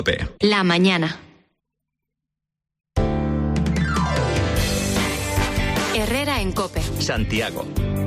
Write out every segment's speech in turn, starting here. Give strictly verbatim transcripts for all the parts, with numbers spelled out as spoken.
La mañana. Herrera en COPE. Santiago.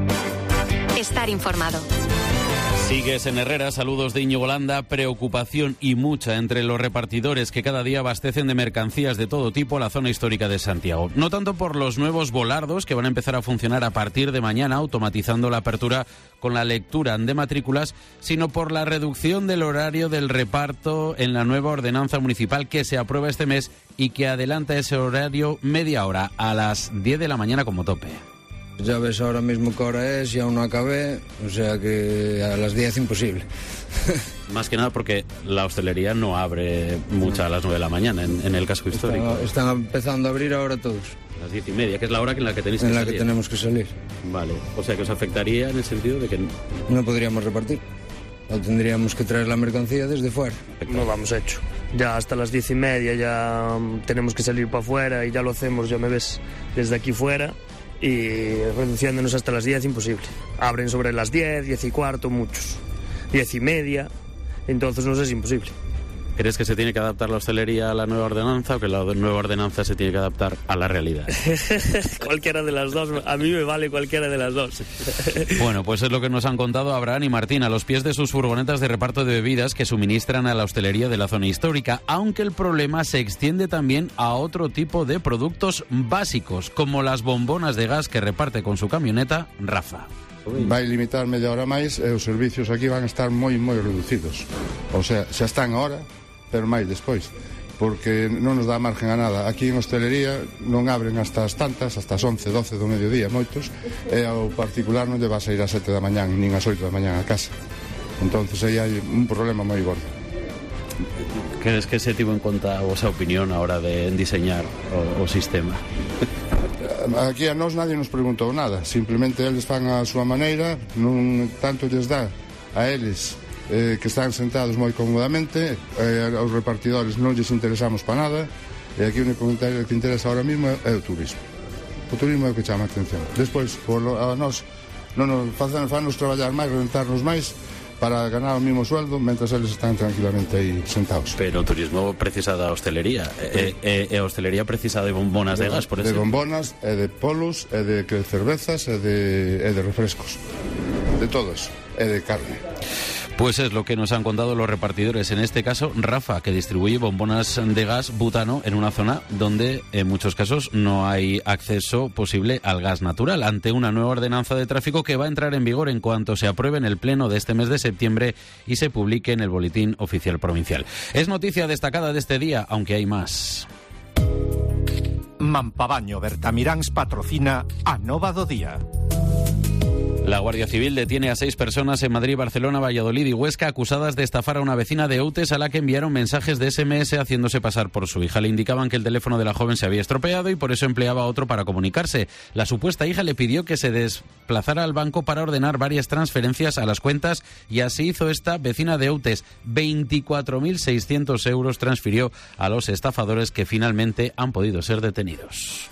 Estar informado. Sigues en Herrera, saludos de Íñigo Landa. Preocupación y mucha entre los repartidores que cada día abastecen de mercancías de todo tipo a la zona histórica de Santiago. No tanto por los nuevos volardos que van a empezar a funcionar a partir de mañana, automatizando la apertura con la lectura de matrículas, sino por la reducción del horario del reparto en la nueva ordenanza municipal que se aprueba este mes y que adelanta ese horario media hora, a las diez de la mañana como tope. Ya ves ahora mismo qué hora es y aún no acabé, o sea que a las diez imposible. Más que nada porque la hostelería no abre mucho a las nueve de la mañana en, en el casco histórico. Está, están empezando a abrir ahora todos. A las diez y media, que es la hora en la que tenéis que En la salir. que tenemos que salir. Vale, o sea que os afectaría en el sentido de que... No podríamos repartir, o tendríamos que traer la mercancía desde fuera. No vamos hecho. Ya hasta las diez y media ya tenemos que salir para afuera y ya lo hacemos, ya me ves, desde aquí fuera. Y reduciéndonos hasta las diez, imposible. Abren sobre las diez, diez y cuarto, muchos. diez y media, entonces no sé, es imposible. ¿Crees que se tiene que adaptar la hostelería a la nueva ordenanza o que la nueva ordenanza se tiene que adaptar a la realidad? Cualquiera de las dos, a mí me vale cualquiera de las dos. Bueno, pues es lo que nos han contado Abraham y Martín a los pies de sus furgonetas de reparto de bebidas que suministran a la hostelería de la zona histórica, aunque el problema se extiende también a otro tipo de productos básicos, como las bombonas de gas que reparte con su camioneta Rafa. Vai limitar media hora máis e os servicios aquí van a estar moi, moi reducidos. O sea, xa están ahora, pero máis despois, porque non nos dá margen a nada. Aquí en hostelería non abren hasta as tantas, hasta as once, doce do mediodía, moitos, e ao particular non lle vas a ir ás sete da mañán, nin ás oito da mañán a casa. Entonces aí hai un problema moi gordo. ¿Crees que se tivo en conta a vosa opinión a hora de diseñar o, o sistema? Aquí a nós nadie nos preguntou nada, simplemente eles fan a súa maneira, non tanto lles dá a eles eh, que están sentados moi cómodamente, eh, aos repartidores non lles interesamos para nada, e aquí o único que interesa ahora mismo é, é o turismo. O turismo é o que chama a atención. Despois, por lo, a nós non nos facen, fanos traballar máis, rentarnos máis, para ganar o mismo sueldo, mentras eles están tranquilamente aí sentados. Pero o turismo precisa da hostelería, e, e, e a hostelería precisa de bombonas de, de gas, por eso. De exemplo. bombonas, e de polos, e de cervezas, e de, e de refrescos. De todo eso, e de carne. Pues es lo que nos han contado los repartidores. En este caso, Rafa, que distribuye bombonas de gas butano en una zona donde en muchos casos no hay acceso posible al gas natural, ante una nueva ordenanza de tráfico que va a entrar en vigor en cuanto se apruebe en el pleno de este mes de septiembre y se publique en el Boletín Oficial Provincial. Es noticia destacada de este día, aunque hay más. Mampabaño Bertamiráns patrocina a Nova do Día. La Guardia Civil detiene a seis personas en Madrid, Barcelona, Valladolid y Huesca acusadas de estafar a una vecina de Outes a la que enviaron mensajes de ese eme ese haciéndose pasar por su hija. Le indicaban que el teléfono de la joven se había estropeado y por eso empleaba otro para comunicarse. La supuesta hija le pidió que se desplazara al banco para ordenar varias transferencias a las cuentas y así hizo esta vecina de Outes. veinticuatro mil seiscientos euros transfirió a los estafadores que finalmente han podido ser detenidos.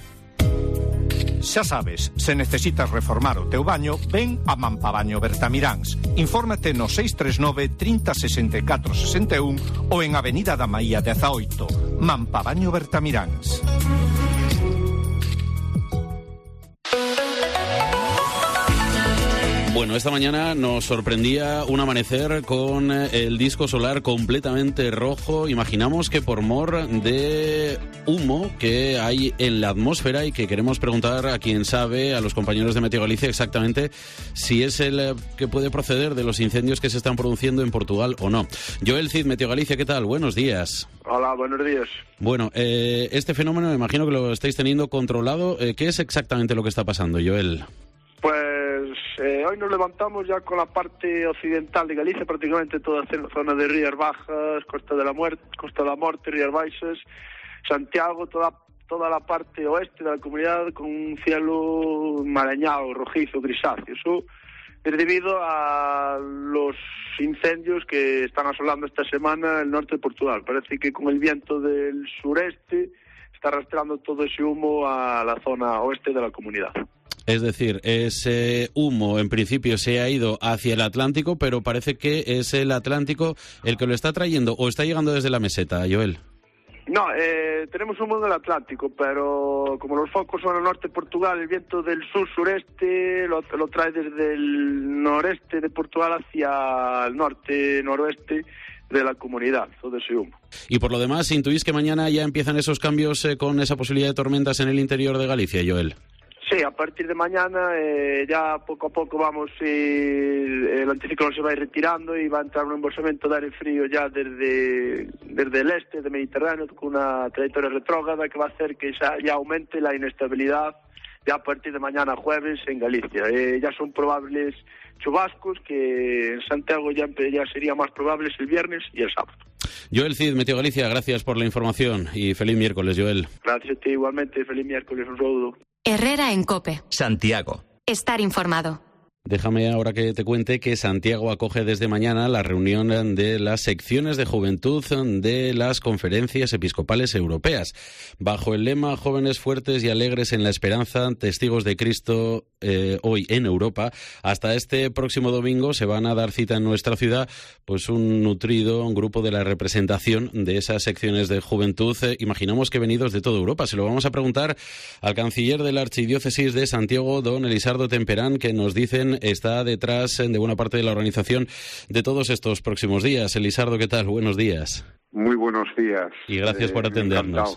Xa sabes, se necesitas reformar o teu baño, ven a Mampabaño Bertamiráns. Infórmate no seis tres nove, trinta, sesenta e catro, sesenta e un ou en Avenida da Maía dezaoito. Mampabaño Bertamiráns. Bueno, esta mañana nos sorprendía un amanecer con el disco solar completamente rojo. Imaginamos que por mor de humo que hay en la atmósfera y que queremos preguntar a quien sabe, a los compañeros de Meteo Galicia, exactamente si es el que puede proceder de los incendios que se están produciendo en Portugal o no. Joel Cid, Meteo Galicia, ¿qué tal? Buenos días. Hola, buenos días. Bueno, eh, este fenómeno me imagino que lo estáis teniendo controlado. Eh, ¿Qué es exactamente lo que está pasando, Joel? Pues eh, hoy nos levantamos ya con la parte occidental de Galicia, prácticamente toda la zona de Rías Bajas, Costa de la Muerte, Costa de la Morte, Rías Baixas, Santiago, toda toda la parte oeste de la comunidad con un cielo marañado, rojizo, grisáceo. Eso es debido a los incendios que están asolando esta semana el norte de Portugal. Parece que con el viento del sureste está arrastrando todo ese humo a la zona oeste de la comunidad. Es decir, ese humo en principio se ha ido hacia el Atlántico, pero parece que es el Atlántico el que lo está trayendo o está llegando desde la meseta, Joel. No, eh, tenemos humo del Atlántico, pero como los focos son al norte de Portugal, el viento del sur-sureste lo, lo trae desde el noreste de Portugal hacia el norte-noroeste de la comunidad, todo ese humo. Y por lo demás, ¿intuís que mañana ya empiezan esos cambios eh, con esa posibilidad de tormentas en el interior de Galicia, Joel? Sí, a partir de mañana eh, ya poco a poco vamos, eh, el anticiclón se va a ir retirando y va a entrar un embolsamiento de aire frío ya desde, desde el este del Mediterráneo con una trayectoria retrógrada que va a hacer que ya, ya aumente la inestabilidad ya a partir de mañana jueves en Galicia. Eh, ya son probables chubascos que en Santiago ya, ya serían más probables el viernes y el sábado. Joel Cid, Meteo Galicia, gracias por la información y feliz miércoles, Joel. Gracias a ti igualmente, feliz miércoles, un saludo. Herrera en COPE. Santiago. Estar informado. Déjame ahora que te cuente que Santiago acoge desde mañana la reunión de las secciones de juventud de las conferencias episcopales europeas. Bajo el lema Jóvenes fuertes y alegres en la esperanza, testigos de Cristo eh, hoy en Europa, hasta este próximo domingo se van a dar cita en nuestra ciudad pues un nutrido un grupo de la representación de esas secciones de juventud, eh, imaginamos que venidos de toda Europa. Se lo vamos a preguntar al canciller de la Archidiócesis de Santiago, don Elisardo Temperán, que nos dicen está detrás de buena parte de la organización de todos estos próximos días. Elisardo, ¿qué tal? Buenos días. Muy buenos días. Y gracias eh, por atendernos.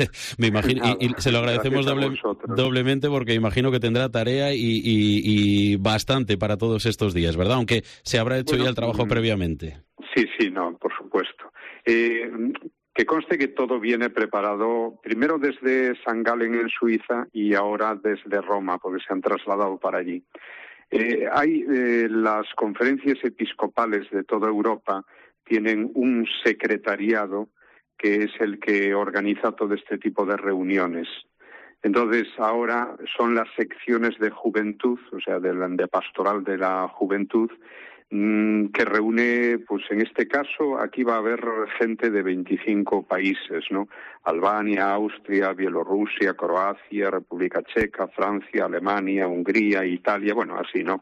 Me imagino, y, y se lo agradecemos doble, doblemente porque imagino que tendrá tarea y, y, y bastante para todos estos días, ¿verdad? Aunque se habrá hecho bueno, ya el trabajo mm, previamente. Sí, sí, no, por supuesto. Eh, que conste que todo viene preparado primero desde San Galen en Suiza y ahora desde Roma, porque se han trasladado para allí. Eh, hay eh, las conferencias episcopales de toda Europa tienen un secretariado que es el que organiza todo este tipo de reuniones. Entonces ahora son las secciones de juventud, o sea, de, la, de pastoral de la juventud, mmm, que reúne, pues en este caso, aquí va a haber gente de veinticinco países, ¿no? Albania, Austria, Bielorrusia, Croacia, República Checa, Francia, Alemania, Hungría, Italia, bueno, así, ¿no?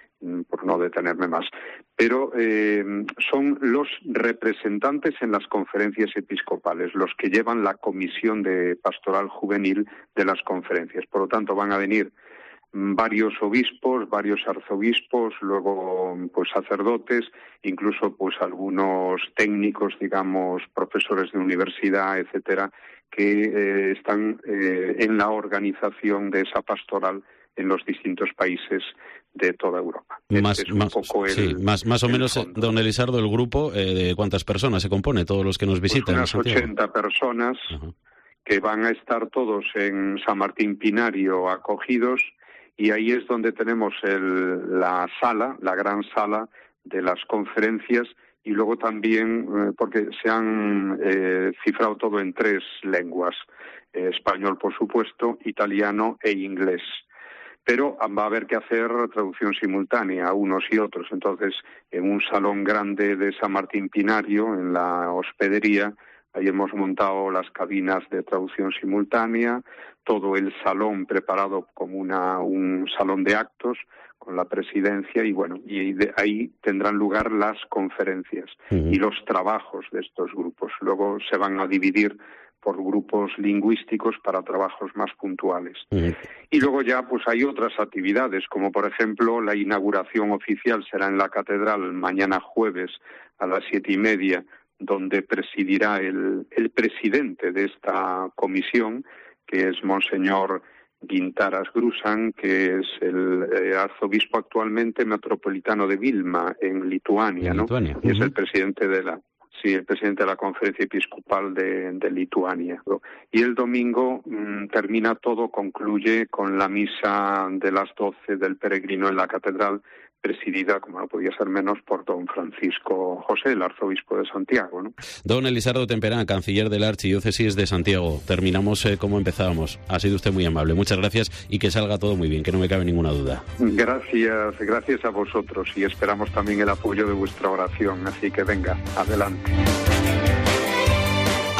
Por no detenerme más. Pero eh, son los representantes en las conferencias episcopales, los que llevan la comisión de pastoral juvenil de las conferencias. Por lo tanto, van a venir varios obispos, varios arzobispos, luego pues sacerdotes, incluso pues algunos técnicos, digamos, profesores de universidad, etcétera, que eh, están eh, en la organización de esa pastoral en los distintos países de toda Europa. Más, este es un más, poco el, sí, más, más o menos, fondo. Don Elisardo, el grupo, eh, ¿de cuántas personas se compone? Todos los que nos visitan. Pues unas ochenta personas. Uh-huh. Que van a estar todos en San Martín Pinario acogidos, y ahí es donde tenemos el, la sala, la gran sala de las conferencias, y luego también, eh, porque se han eh, cifrado todo en tres lenguas, eh, español por supuesto, italiano e inglés. Pero va a haber que hacer traducción simultánea a unos y otros. Entonces, en un salón grande de San Martín Pinario, en la hospedería, ahí hemos montado las cabinas de traducción simultánea, todo el salón preparado como una, un salón de actos con la presidencia y bueno, y de ahí tendrán lugar las conferencias uh-huh. y los trabajos de estos grupos. Luego se van a dividir por grupos lingüísticos para trabajos más puntuales. Uh-huh. Y luego ya pues hay otras actividades, como por ejemplo la inauguración oficial será en la catedral mañana jueves a las siete y media, donde presidirá el, el presidente de esta comisión, que es Monseñor Gintaras Grusan, que es el eh, arzobispo actualmente metropolitano de Vilma, en Lituania, ¿no? Lituania. Uh-huh. Y es el presidente de la sí, el presidente de la Conferencia Episcopal de, de Lituania. Y el domingo mmm, termina todo, concluye con la misa de las doce del peregrino en la catedral, presidida, como no podía ser menos, por don Francisco José, el arzobispo de Santiago, ¿no? Don Elisardo Temperán, canciller de la Archidiócesis de Santiago. Terminamos eh, como empezábamos. Ha sido usted muy amable. Muchas gracias y que salga todo muy bien, que no me cabe ninguna duda. Gracias, gracias a vosotros y esperamos también el apoyo de vuestra oración. Así que venga, adelante.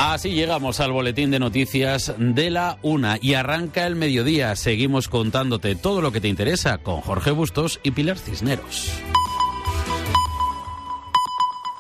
Así llegamos al boletín de noticias de la una y arranca el mediodía. Seguimos contándote todo lo que te interesa con Jorge Bustos y Pilar Cisneros.